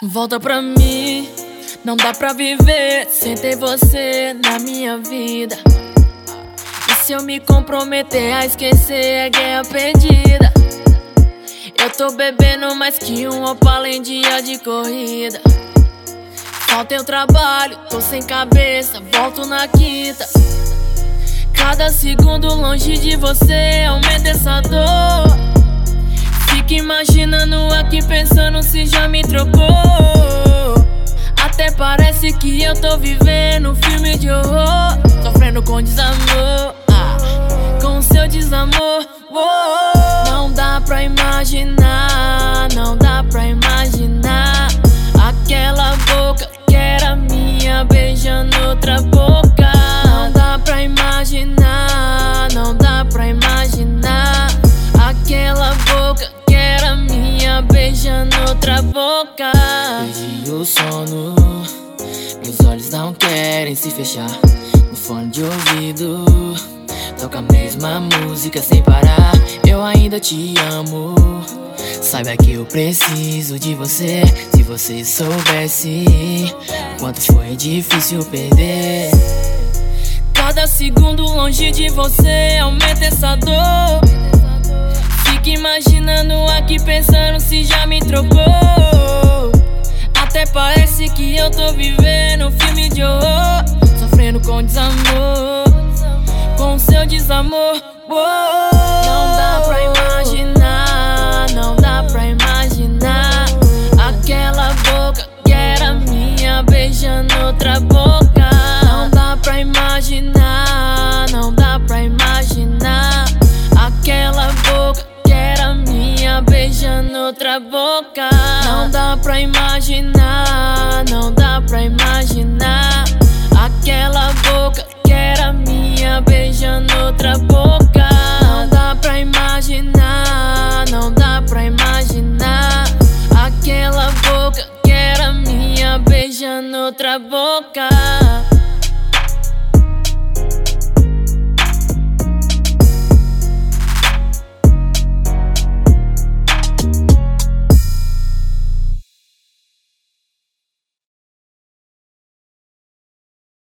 Volta pra mim, não dá pra viver sem ter você na minha vida. E se eu me comprometer a esquecer, é guerra perdida. Eu tô bebendo mais que um Opala em dia de corrida. Falta o trabalho, tô sem cabeça, volto na quinta. Cada segundo longe de você aumenta essa dor. Fico imaginando aqui pensando se já me trocou. Até parece que eu tô vivendo um filme de horror, sofrendo com desamor, com seu desamor. Não dá pra imaginar, não dá pra imaginar aquela boca que era minha beijando outra boca. Não dá pra imaginar, não dá pra imaginar aquela boca que era minha beijando outra boca. Perdi o sono, meus olhos não querem se fechar. No fone de ouvido toca a mesma música sem parar. Eu ainda te amo, saiba que eu preciso de você. Se você soubesse o quanto foi difícil perder. Cada segundo longe de você aumenta essa dor. Fico imaginando aqui pensando se já me trocou. Até parece que eu tô vivendo um filme de horror, sofrendo com desamor, com seu desamor. Não dá pra imaginar, não dá pra imaginar aquela boca que era minha beijando outra boca. Não dá pra imaginar, não dá pra imaginar aquela boca que era minha beijando outra boca. Não dá pra imaginar, não dá pra imaginar